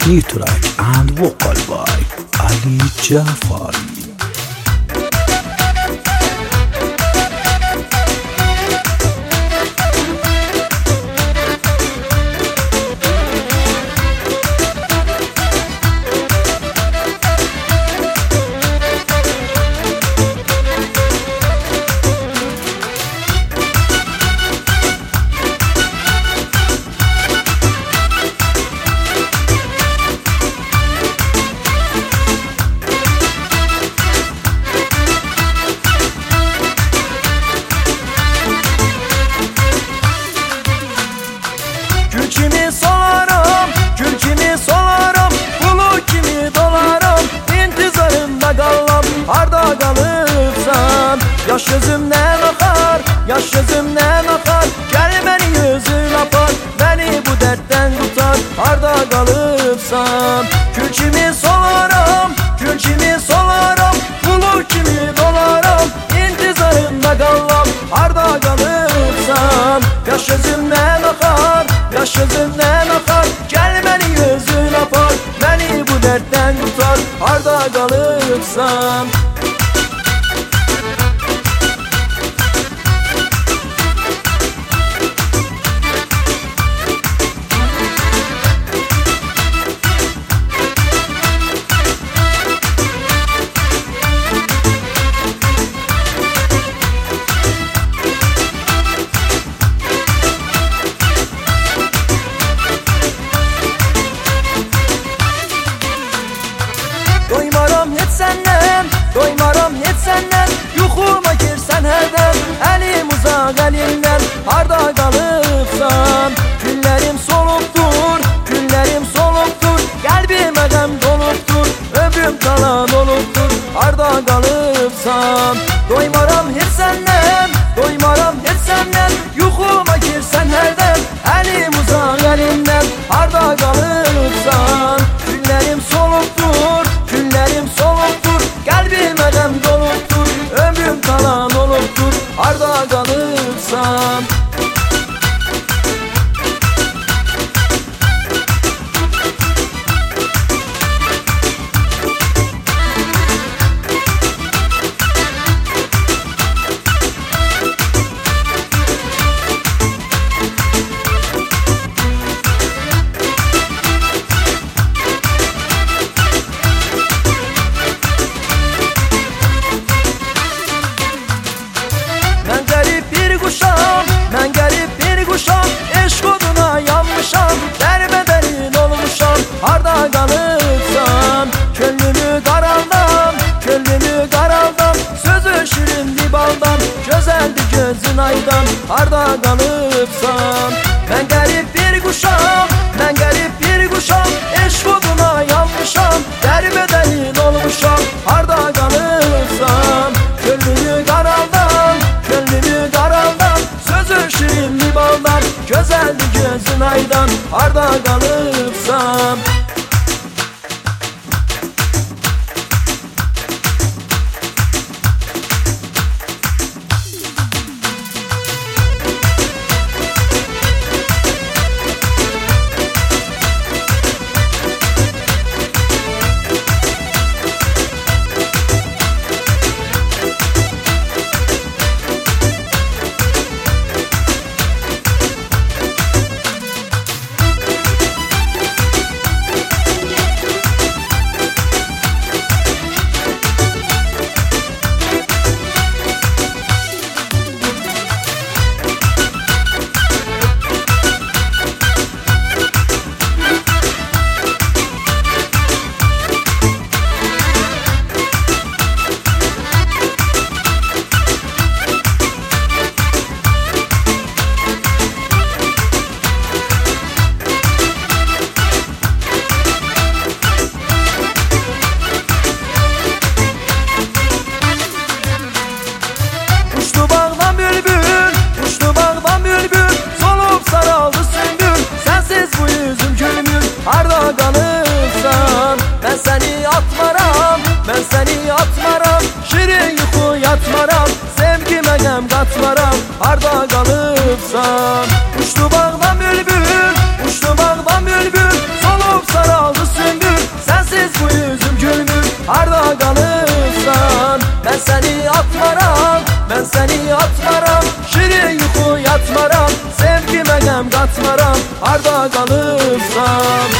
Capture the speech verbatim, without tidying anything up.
New track and vocal by Ali Jafari. Gül kimi solarım, gül kimi solarım, bulu kimi dolarım, intizarında qallam, harda qalıbsan. Yaş gözümdən axar, yaş gözümdən axar, gəl məni özün apar, məni bu dərddən qutar, harda qalıbsan. Gül kimi solarım, gül kimi solarım, bulu kimi dolarım, intizarında qallam, harda qalıbsan. Yaş gözümdən axar, yaş gözümdən axar, gəl məni özün apar, məni bu dərddən qutar, harda qalıbsan. Doymaram heç səndən, doymaram heç səndən, yuxuma girsən hərdən, əlim uzaq əlimdən, harda qalıbsan. Günlərim solubdur, günlərim solubdur, qəlbimə qəm dolubdur, ömrüm qalan olubdur, harda qalıbsan. Doymaram heç səndən, doymaram heç səndən, yuxuma girsən hərdən, əlim uzaq əlimdən, harda qalıbsan. Günlərim solubdur, günlərim solubdur, qəlbimə qəm dolubdur, ömrüm qalan olubdur, harda qalıbsan. Mən qərib bir quşam, mən qərib bir quşam, eşq oduna yanmışam, dərbədərin olmuşam, harda qalıbsan. Könlümü qaraldan, könlümü qaraldan, sözü şirinli baldan, gözəldir gözün aydan, harda qalıbsan. Mən qərib bir quşam, mən qərib bir quşam, eşq oduna yanmışam, dərbədərin olmuşam, harda qalıbsan. Könlümü qaraldan, könlümü qaraldan, sözü şirinli baldan, gözəldir gözün aydan, harda qalıbsan. atmaram, harda kalıpsan. Uçtu bağdan bülbül, uçtu bağdan bülbül, solup saraldı sür. atmaram, mən səni atmaram. Şirin yuxu yatmaram, sevgimə qəm qatmaram. Harda qalıbsan?